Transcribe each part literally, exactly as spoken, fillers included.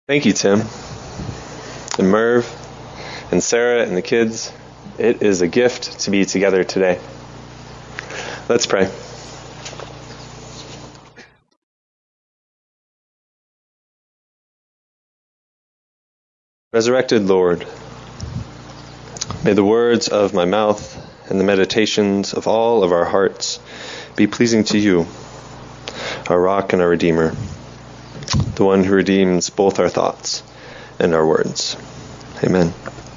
Thank you, Tim, and Merv, and Sarah, and the kids. It is a gift to be together today. Let's pray. Resurrected Lord, may the words of my mouth and the meditations of all of our hearts be pleasing to you, our rock and our Redeemer, the one who redeems both our thoughts and our words. Amen.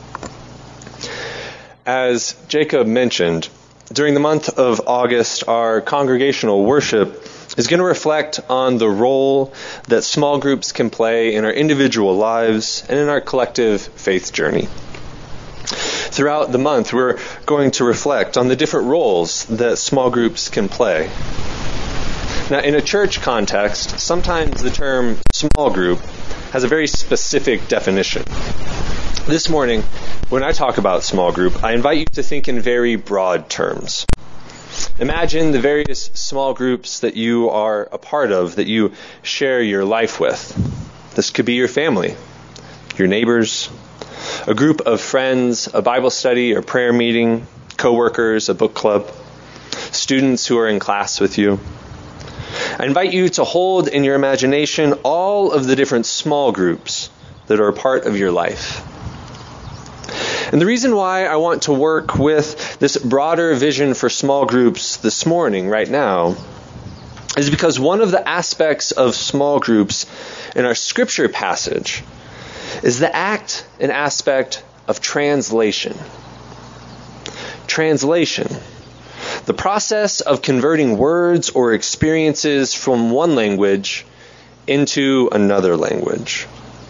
As Jacob mentioned, during the month of August, our congregational worship is going to reflect on the role that small groups can play in our individual lives and in our collective faith journey. Throughout the month, we're going to reflect on the different roles that small groups can play. Now, in a church context, sometimes the term small group has a very specific definition. This morning, when I talk about small group, I invite you to think in very broad terms. Imagine the various small groups that you are a part of, that you share your life with. This could be your family, your neighbors, a group of friends, a Bible study or prayer meeting, coworkers, a book club, students who are in class with you. I invite you to hold in your imagination all of the different small groups that are a part of your life. And the reason why I want to work with this broader vision for small groups this morning, right now, is because one of the aspects of small groups in our scripture passage is the act and aspect of translation. Translation. The process of converting words or experiences from one language into another language.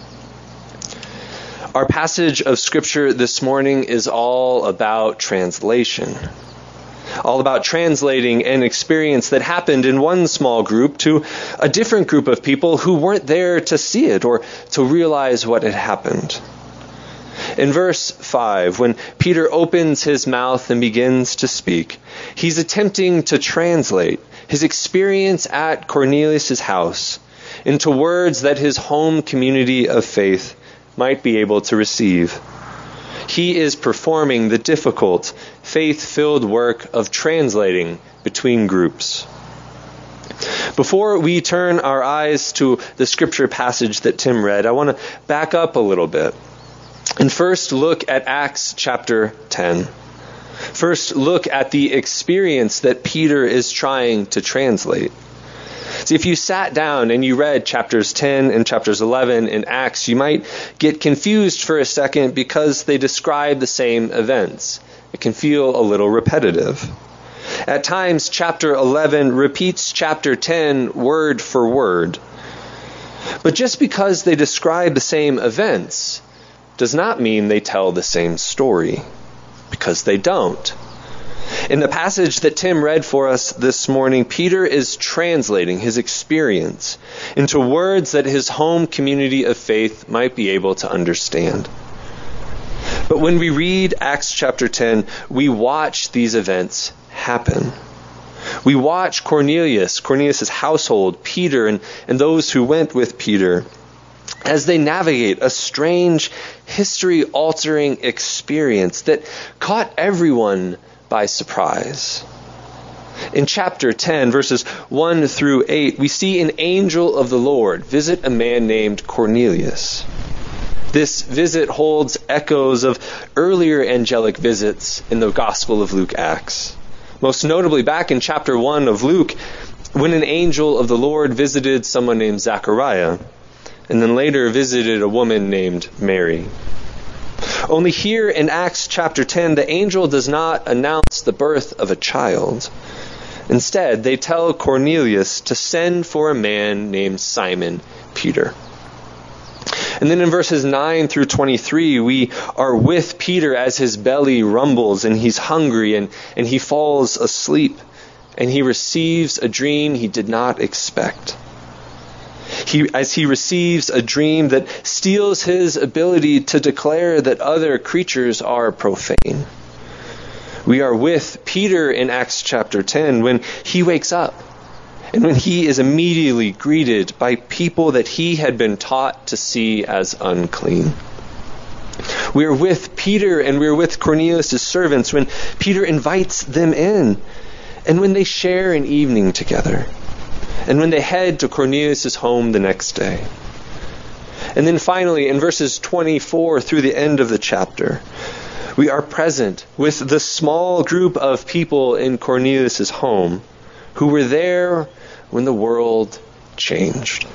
Our passage of Scripture this morning is all about translation. All about translating an experience that happened in one small group to a different group of people who weren't there to see it or to realize what had happened. In verse five, when Peter opens his mouth and begins to speak, he's attempting to translate his experience at Cornelius' house into words that his home community of faith might be able to receive. He is performing the difficult, faith-filled work of translating between groups. Before we turn our eyes to the scripture passage that Tim read, I want to back up a little bit and first look at Acts chapter ten. First look at the experience that Peter is trying to translate. See, if you sat down and you read chapters ten and chapters eleven in Acts, you might get confused for a second because they describe the same events. It can feel a little repetitive. At times, chapter eleven repeats chapter ten word for word. But just because they describe the same events does not mean they tell the same story, because they don't. In the passage that Tim read for us this morning, Peter is translating his experience into words that his home community of faith might be able to understand. But when we read Acts chapter ten, we watch these events happen. We watch Cornelius, Cornelius' household, Peter, and, and those who went with Peter, as they navigate a strange, history-altering experience that caught everyone by surprise. In chapter ten, verses one through eight, we see an angel of the Lord visit a man named Cornelius. This visit holds echoes of earlier angelic visits in the Gospel of Luke Acts. Most notably, back in chapter one of Luke, when an angel of the Lord visited someone named Zachariah, and then later visited a woman named Mary. Only here in Acts chapter ten, the angel does not announce the birth of a child. Instead, they tell Cornelius to send for a man named Simon Peter. And then in verses nine through twenty-three, we are with Peter as his belly rumbles and he's hungry and, and he falls asleep and he receives a dream he did not expect. He, as he receives a dream that steals his ability to declare that other creatures are profane. We are with Peter in Acts chapter ten when he wakes up and when he is immediately greeted by people that he had been taught to see as unclean. We are with Peter and we are with Cornelius' servants when Peter invites them in, and when they share an evening together, and when they head to Cornelius' home the next day. And then finally, in verses twenty-four through the end of the chapter, we are present with the small group of people in Cornelius' home who were there when the world changed.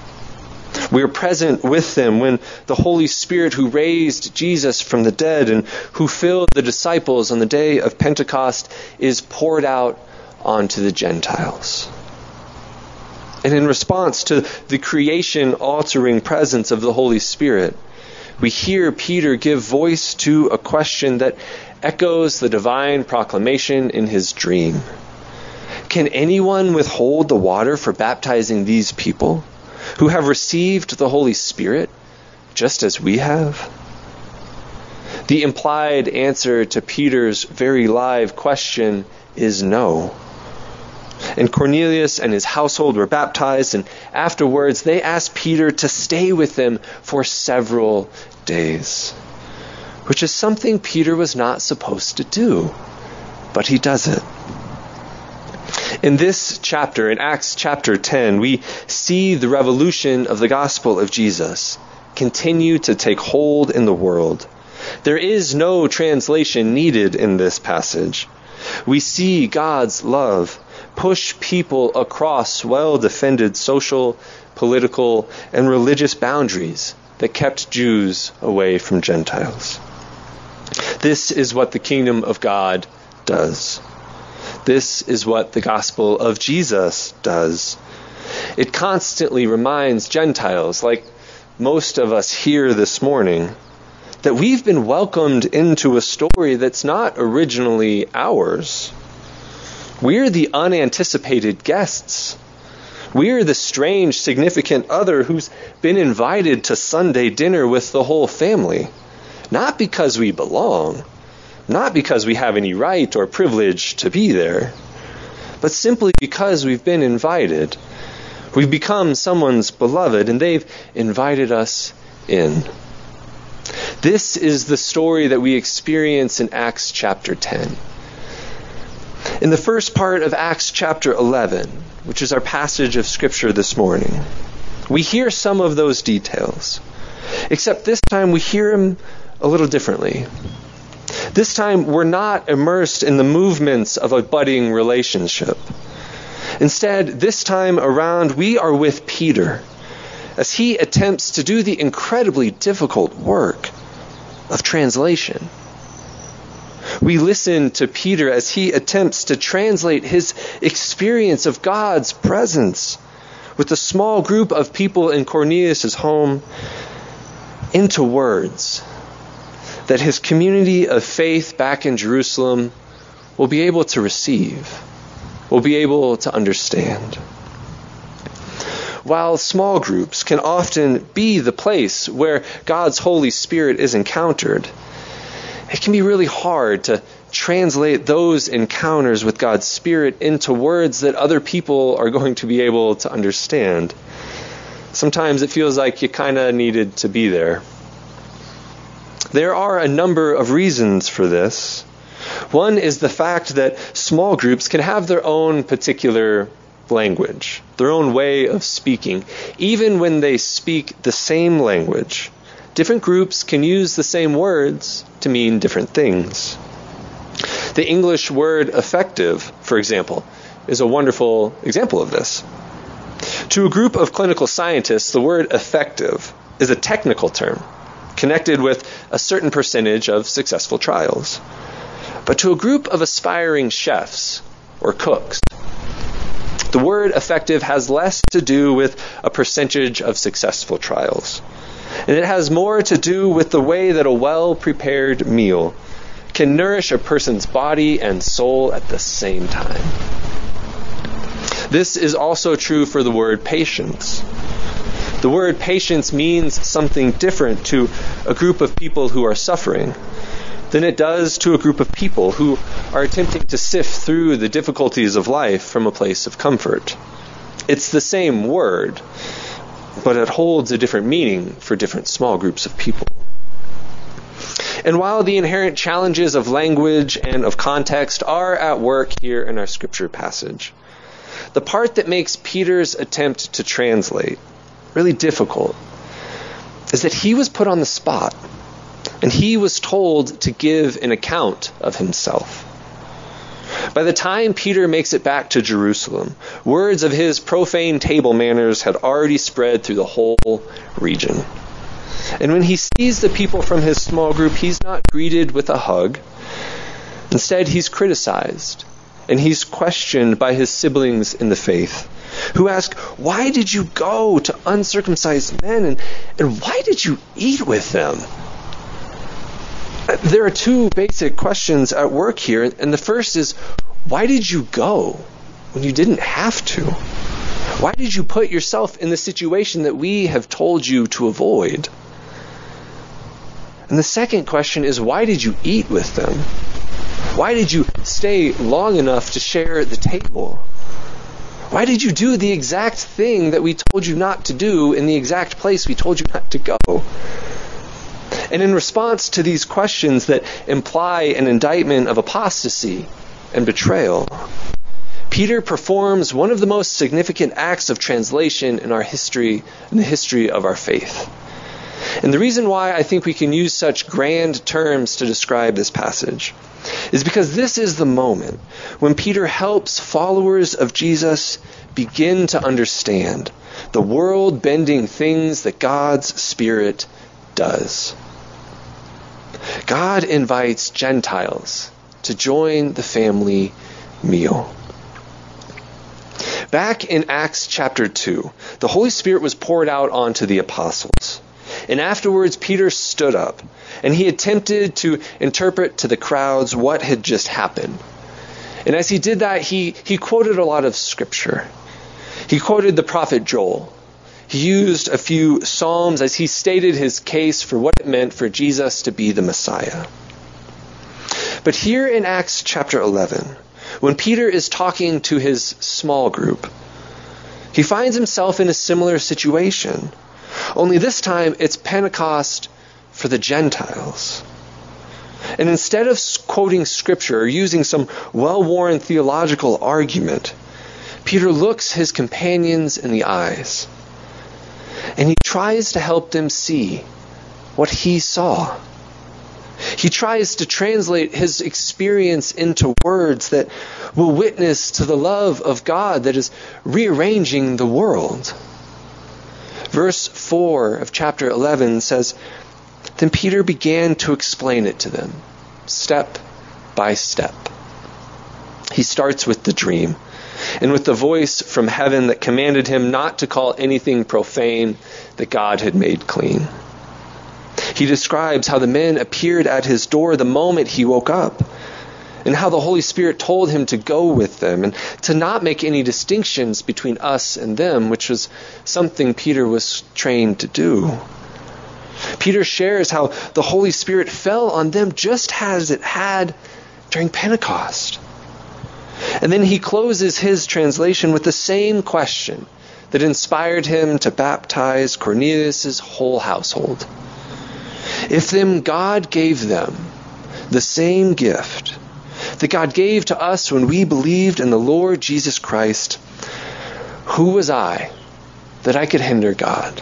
We are present with them when the Holy Spirit who raised Jesus from the dead and who filled the disciples on the day of Pentecost is poured out onto the Gentiles. And in response to the creation-altering presence of the Holy Spirit, we hear Peter give voice to a question that echoes the divine proclamation in his dream. Can anyone withhold the water for baptizing these people who have received the Holy Spirit just as we have? The implied answer to Peter's very live question is no. And Cornelius and his household were baptized, and afterwards they asked Peter to stay with them for several days, which is something Peter was not supposed to do, but he does it. In this chapter, in Acts chapter ten, we see the revolution of the gospel of Jesus continue to take hold in the world. There is no translation needed in this passage. We see God's love push people across well-defended social, political, and religious boundaries that kept Jews away from Gentiles. This is what the kingdom of God does. This is what the gospel of Jesus does. It constantly reminds Gentiles, like most of us here this morning, that we've been welcomed into a story that's not originally ours. We're the unanticipated guests. We're the strange, significant other who's been invited to Sunday dinner with the whole family. Not because we belong, not because we have any right or privilege to be there, but simply because we've been invited. We've become someone's beloved, and they've invited us in. This is the story that we experience in Acts chapter ten. In the first part of Acts chapter eleven, which is our passage of Scripture this morning, we hear some of those details, except this time we hear them a little differently. This time we're not immersed in the movements of a budding relationship. Instead, this time around, we are with Peter as he attempts to do the incredibly difficult work of translation. We listen to Peter as he attempts to translate his experience of God's presence with a small group of people in Cornelius' home into words that his community of faith back in Jerusalem will be able to receive, will be able to understand. While small groups can often be the place where God's Holy Spirit is encountered, it can be really hard to translate those encounters with God's Spirit into words that other people are going to be able to understand. Sometimes it feels like you kind of needed to be there. There are a number of reasons for this. One is the fact that small groups can have their own particular language, their own way of speaking. Even when they speak the same language, different groups can use the same words to mean different things. The English word effective, for example, is a wonderful example of this. To a group of clinical scientists, the word effective is a technical term connected with a certain percentage of successful trials. But to a group of aspiring chefs or cooks, the word effective has less to do with a percentage of successful trials. And it has more to do with the way that a well-prepared meal can nourish a person's body and soul at the same time. This is also true for the word patience. The word patience means something different to a group of people who are suffering than it does to a group of people who are attempting to sift through the difficulties of life from a place of comfort. It's the same word, but it holds a different meaning for different small groups of people. And while the inherent challenges of language and of context are at work here in our scripture passage, the part that makes Peter's attempt to translate really difficult is that he was put on the spot, and he was told to give an account of himself. By the time Peter makes it back to Jerusalem, words of his profane table manners had already spread through the whole region. And when he sees the people from his small group, he's not greeted with a hug. Instead, he's criticized, and he's questioned by his siblings in the faith, who ask, "Why did you go to uncircumcised men, and, and why did you eat with them?" There are two basic questions at work here, and the first is, why did you go when you didn't have to? Why did you put yourself in the situation that we have told you to avoid? And the second question is, why did you eat with them? Why did you stay long enough to share the table? Why did you do the exact thing that we told you not to do in the exact place we told you not to go? And in response to these questions that imply an indictment of apostasy and betrayal, Peter performs one of the most significant acts of translation in our history, in the history of our faith. And the reason why I think we can use such grand terms to describe this passage is because this is the moment when Peter helps followers of Jesus begin to understand the world-bending things that God's Spirit does. God invites Gentiles to join the family meal. Back in Acts chapter two, the Holy Spirit was poured out onto the apostles. And afterwards, Peter stood up, and he attempted to interpret to the crowds what had just happened. And as he did that, he, he quoted a lot of scripture. He quoted the prophet Joel. He used a few psalms as he stated his case for what it meant for Jesus to be the Messiah. But here in Acts chapter eleven, when Peter is talking to his small group, he finds himself in a similar situation. Only this time it's Pentecost for the Gentiles. And instead of quoting scripture or using some well-worn theological argument, Peter looks his companions in the eyes, and he tries to help them see what he saw. He tries to translate his experience into words that will witness to the love of God that is rearranging the world. Verse four of chapter eleven says, "Then Peter began to explain it to them, step by step." He starts with the dream, and with the voice from heaven that commanded him not to call anything profane that God had made clean. He describes how the men appeared at his door the moment he woke up, and how the Holy Spirit told him to go with them and to not make any distinctions between us and them, which was something Peter was trained to do. Peter shares how the Holy Spirit fell on them just as it had during Pentecost. And then he closes his translation with the same question that inspired him to baptize Cornelius' whole household. If then God gave them the same gift that God gave to us when we believed in the Lord Jesus Christ, who was I that I could hinder God?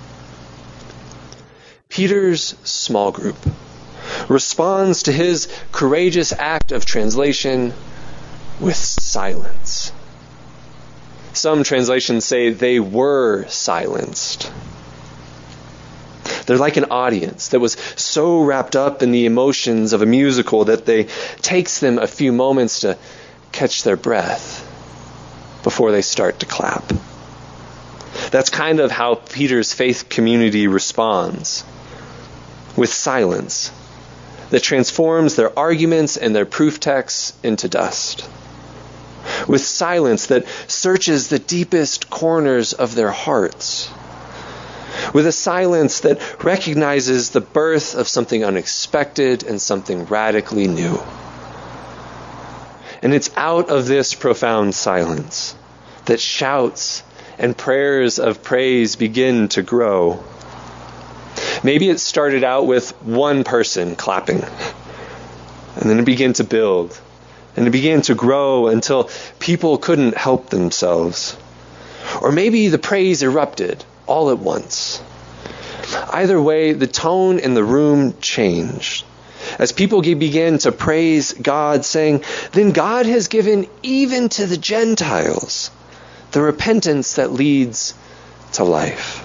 Peter's small group responds to his courageous act of translation with silence. Some translations say they were silenced. They're like an audience that was so wrapped up in the emotions of a musical that they takes them a few moments to catch their breath before they start to clap. That's kind of how Peter's faith community responds, with silence that transforms their arguments and their proof texts into dust. With silence that searches the deepest corners of their hearts. With a silence that recognizes the birth of something unexpected and something radically new. And it's out of this profound silence that shouts and prayers of praise begin to grow. Maybe it started out with one person clapping, and then it began to build, and it began to grow until people couldn't help themselves. Or maybe the praise erupted all at once. Either way, the tone in the room changed as people began to praise God, saying, "Then God has given even to the Gentiles the repentance that leads to life."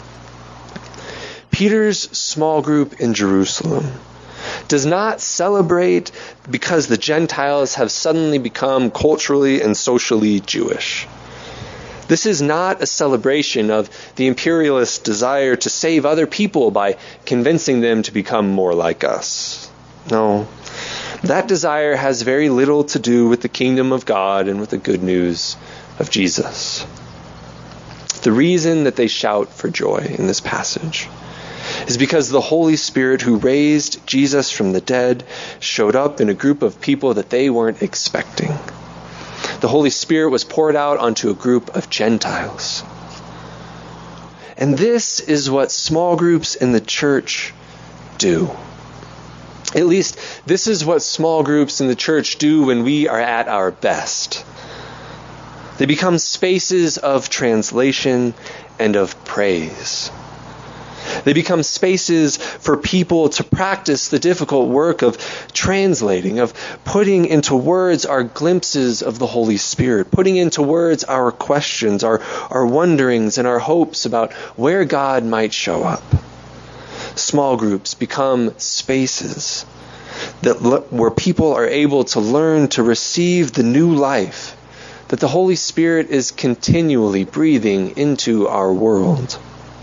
Peter's small group in Jerusalem does not celebrate because the Gentiles have suddenly become culturally and socially Jewish. This is not a celebration of the imperialist desire to save other people by convincing them to become more like us. No, that desire has very little to do with the kingdom of God and with the good news of Jesus. The reason that they shout for joy in this passage is because the Holy Spirit who raised Jesus from the dead showed up in a group of people that they weren't expecting. The Holy Spirit was poured out onto a group of Gentiles. And this is what small groups in the church do. At least, this is what small groups in the church do when we are at our best. They become spaces of translation and of praise. They become spaces for people to practice the difficult work of translating, of putting into words our glimpses of the Holy Spirit, putting into words our questions, our, our wonderings, and our hopes about where God might show up. Small groups become spaces that where people are able to learn to receive the new life that the Holy Spirit is continually breathing into our world.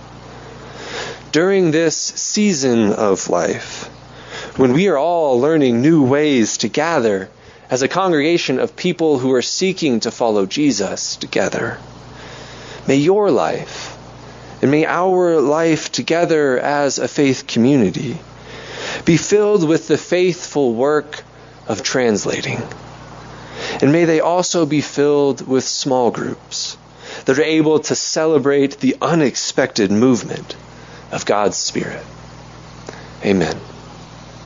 During this season of life, when we are all learning new ways to gather as a congregation of people who are seeking to follow Jesus together, may your life and may our life together as a faith community be filled with the faithful work of translating. And may they also be filled with small groups that are able to celebrate the unexpected movement of God's Spirit. Amen.